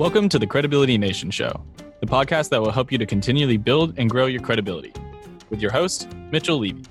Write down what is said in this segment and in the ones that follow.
Welcome to the Credibility Nation Show, the podcast that will help you to continually build and grow your credibility. With your host, Mitchell Levy.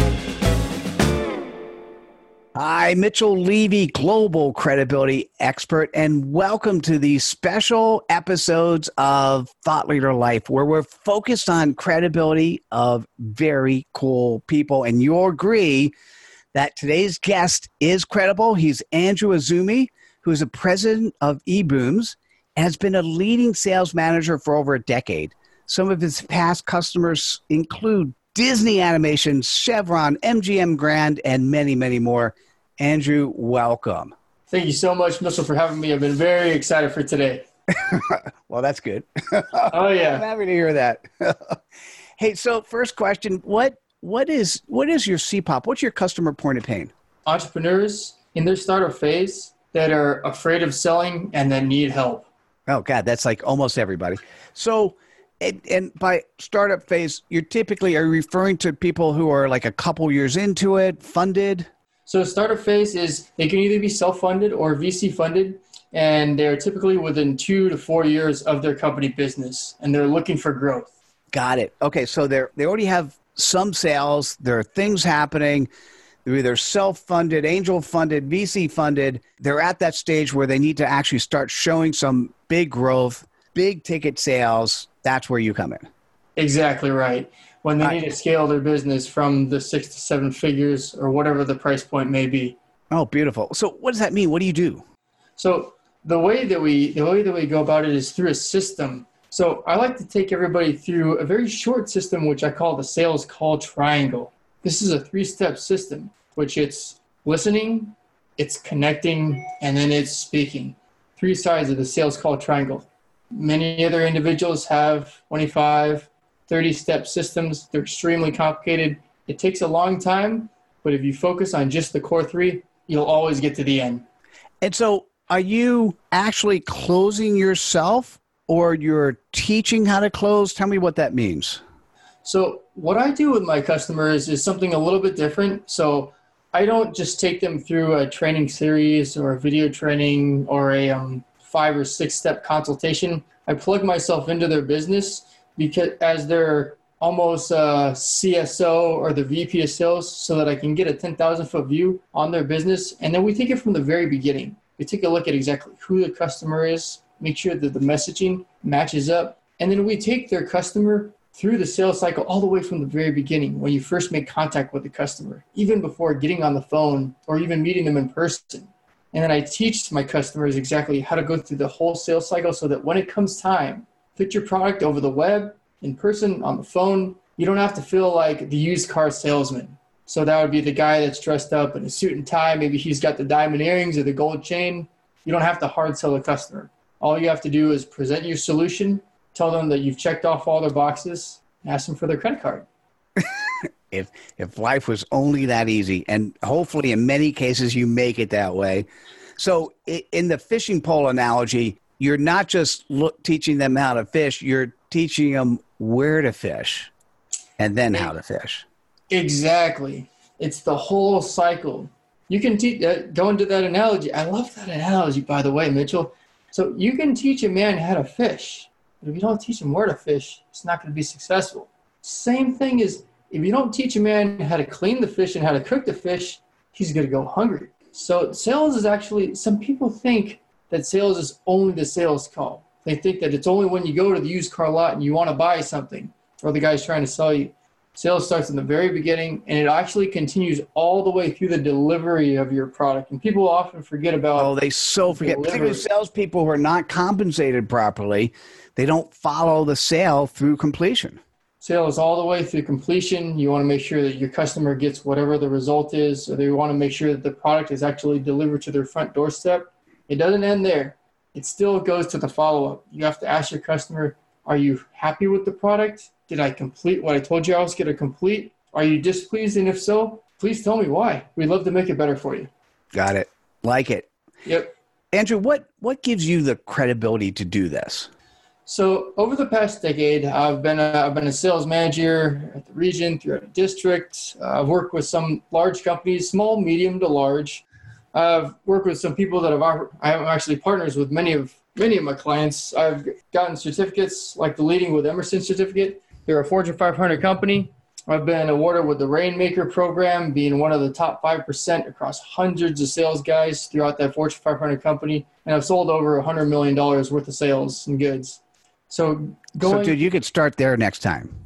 Hi, Mitchell Levy, global credibility expert, and welcome to these special episodes of Thought Leader Life, where we're focused on credibility of very cool people. And you'll agree that today's guest is credible. He's Andrew Azumi, who is the president of eBooms and has been a leading sales manager for over a decade. Some of his past customers include Disney Animation, Chevron, MGM Grand, and many, many more. Andrew, welcome. Thank you so much, Mitchell, for having me. I've been very excited for today. Well, that's good. Oh, yeah. I'm happy to hear that. Hey, so first question, what is your CPOP? What's your customer point of pain? Entrepreneurs in their startup phase that are afraid of selling and that need help. Oh, God, that's like almost everybody. So, and by startup phase, are you referring to people who are like a couple years into it, funded? So startup phase is they can either be self-funded or VC funded, and they're typically within 2 to 4 years of their company business, and they're looking for growth. Got it. Okay, so they already have some sales. There are things happening. They're either self-funded, angel-funded, VC-funded. They're at that stage where they need to actually start showing some big growth, big ticket sales. That's where you come in. Exactly right. When they need to scale their business from the 6 to 7 figures or whatever the price point may be. Oh, beautiful. So what does that mean? What do you do? So the way that we go about it is through a system. So I like to take everybody through a very short system, which I call the sales call triangle. This is a 3-step system, which it's listening, it's connecting, and then it's speaking. 3 sides of the sales call triangle. Many other individuals have 25, 30-step systems. They're extremely complicated. It takes a long time, but if you focus on just the core 3, you'll always get to the end. And so are you actually closing yourself or you're teaching how to close? Tell me what that means. So what I do with my customers is something a little bit different. So I don't just take them through a training series or a video training or a 5 or 6-step consultation. I plug myself into their business because as they're almost a CSO or the VP of sales so that I can get a 10,000-foot view on their business. And then we take it from the very beginning. We take a look at exactly who the customer is, make sure that the messaging matches up. And then we take their customer through the sales cycle all the way from the very beginning when you first make contact with the customer, even before getting on the phone or even meeting them in person. And then I teach my customers exactly how to go through the whole sales cycle so that when it comes time, put your product over the web, in person, on the phone, you don't have to feel like the used car salesman. So that would be the guy that's dressed up in a suit and tie. Maybe he's got the diamond earrings or the gold chain. You don't have to hard sell a customer. All you have to do is present your solution, tell them that you've checked off all their boxes, and ask them for their credit card. If life was only that easy, and hopefully in many cases you make it that way. So in the fishing pole analogy, you're not just teaching them how to fish, you're teaching them where to fish and then how to fish. Exactly. It's the whole cycle. You can go into that analogy. I love that analogy, by the way, Mitchell. So you can teach a man how to fish, but if you don't teach him where to fish, it's not going to be successful. Same thing is, if you don't teach a man how to clean the fish and how to cook the fish, he's going to go hungry. So sales is actually, some people think that sales is only the sales call. They think that it's only when you go to the used car lot and you want to buy something or the guy's trying to sell you. Sales starts in the very beginning, and it actually continues all the way through the delivery of your product. And people often forget about they so forget, particularly salespeople who are not compensated properly. They don't follow the sale through completion. Sales all the way through completion. You want to make sure that your customer gets whatever the result is, or they want to make sure that the product is actually delivered to their front doorstep. It doesn't end there. It still goes to the follow-up. You have to ask your customer, are you happy with the product? Did I complete what I told you I was going to complete? Are you displeased? And if so, please tell me why. We'd love to make it better for you. Got it. Like it. Yep. Andrew, what gives you the credibility to do this? So over the past decade, I've been a sales manager at the region, throughout the district. I've worked with some large companies, small, medium to large. I've worked with some people that I'm actually partners with many of many of my clients. I've gotten certificates like the Leading with Emerson certificate. They're a Fortune 500 company. I've been awarded with the Rainmaker program, being one of the top 5% across hundreds of sales guys throughout that Fortune 500 company. And I've sold over $100 million worth of sales and goods. So dude, you could start there next time.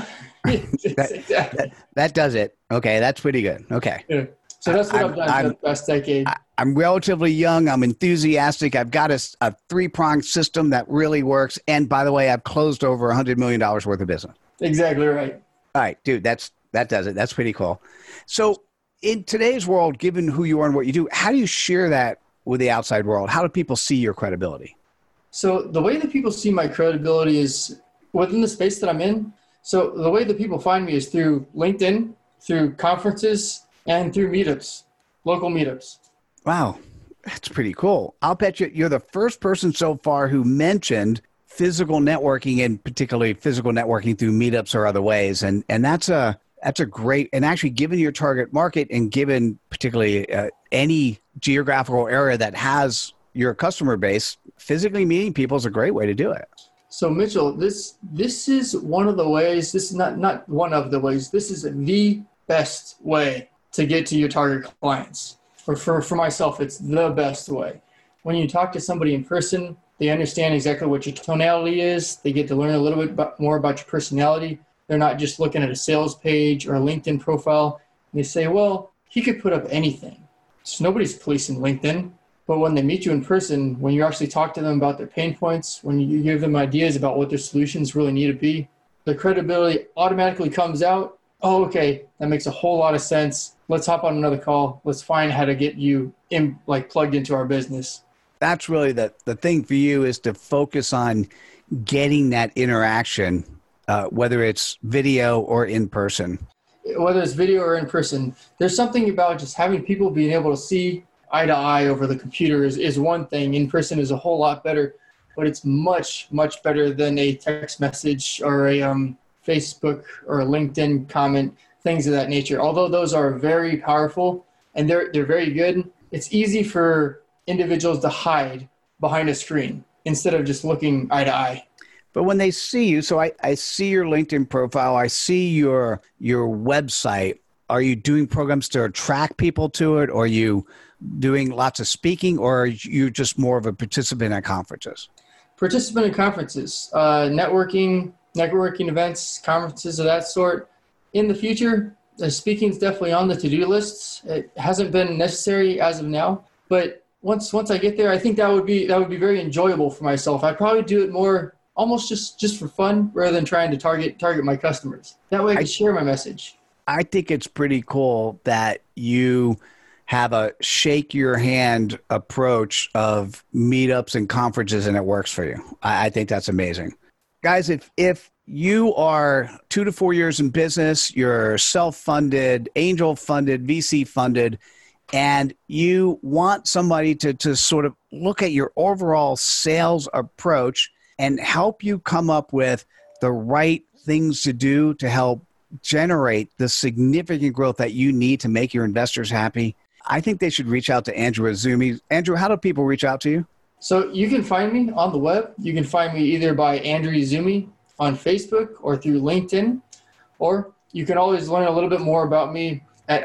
that does it. Okay, that's pretty good. Okay. Yeah. So that's what I've done for the past decade. I'm relatively young. I'm enthusiastic. I've got a three-pronged system that really works. And by the way, I've closed over $100 million worth of business. Exactly right. All right, dude, that does it. That's pretty cool. So in today's world, given who you are and what you do, how do you share that with the outside world? How do people see your credibility? So the way that people see my credibility is within the space that I'm in. So the way that people find me is through LinkedIn, through conferences, and through meetups, local meetups. Wow, that's pretty cool. I'll bet you're the first person so far who mentioned physical networking, and particularly physical networking through meetups or other ways. And that's a great, and actually given your target market and given particularly any geographical area that has your customer base, physically meeting people is a great way to do it. So Mitchell, this is one of the ways, this is not one of the ways, this is the best way to get to your target clients. Or for myself, it's the best way. When you talk to somebody in person, they understand exactly what your tonality is. They get to learn a little bit more about your personality. They're not just looking at a sales page or a LinkedIn profile. They say, well, he could put up anything. So nobody's policing LinkedIn. But when they meet you in person, when you actually talk to them about their pain points, when you give them ideas about what their solutions really need to be, the credibility automatically comes out. Oh, okay, that makes a whole lot of sense. Let's hop on another call. Let's find how to get you plugged into our business. That's really the thing for you, is to focus on getting that interaction, whether it's video or in person. Whether it's video or in person, there's something about just having people being able to see eye to eye over the computer is one thing. In person is a whole lot better, but it's much, much better than a text message or a Facebook or a LinkedIn comment, things of that nature. Although those are very powerful and they're very good, it's easy for individuals to hide behind a screen instead of just looking eye to eye. But when they see you, so I see your LinkedIn profile, I see your website. Are you doing programs to attract people to it? Or are you doing lots of speaking, or are you just more of a participant at conferences? Participant in conferences, networking events, conferences of that sort. In the future, speaking is definitely on the to-do lists. It hasn't been necessary as of now, but once I get there, I think that would be very enjoyable for myself. I'd probably do it more almost just for fun rather than trying to target my customers. That way I can share my message. I think it's pretty cool that you have a shake your hand approach of meetups and conferences, and it works for you. I think that's amazing. Guys, if you are 2 to 4 years in business, you're self-funded, angel-funded, VC-funded, and you want somebody to sort of look at your overall sales approach and help you come up with the right things to do to help generate the significant growth that you need to make your investors happy, I think they should reach out to Andrew Azumi. Andrew, how do people reach out to you? So you can find me on the web. You can find me either by Andrew Azumi on Facebook or through LinkedIn, or you can always learn a little bit more about me at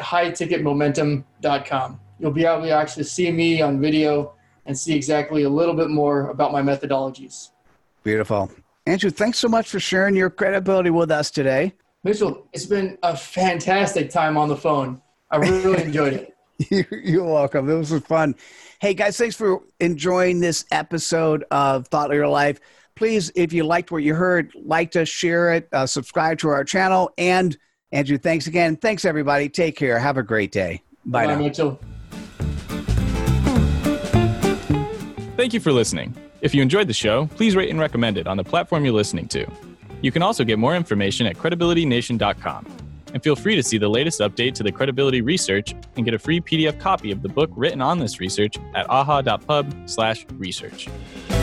highticketmomentum.com. You'll be able to actually see me on video and see exactly a little bit more about my methodologies. Beautiful. Andrew, thanks so much for sharing your credibility with us today. Mitchell, it's been a fantastic time on the phone. I really enjoyed it. You're welcome. It was fun. Hey, guys, thanks for enjoying this episode of Thought Leader Life. Please, if you liked what you heard, like us, share it, subscribe to our channel. And Andrew, thanks again. Thanks, everybody. Take care. Have a great day. Bye now. Mitchell. Thank you for listening. If you enjoyed the show, please rate and recommend it on the platform you're listening to. You can also get more information at credibilitynation.com. And feel free to see the latest update to the credibility research and get a free PDF copy of the book written on this research at aha.pub/research.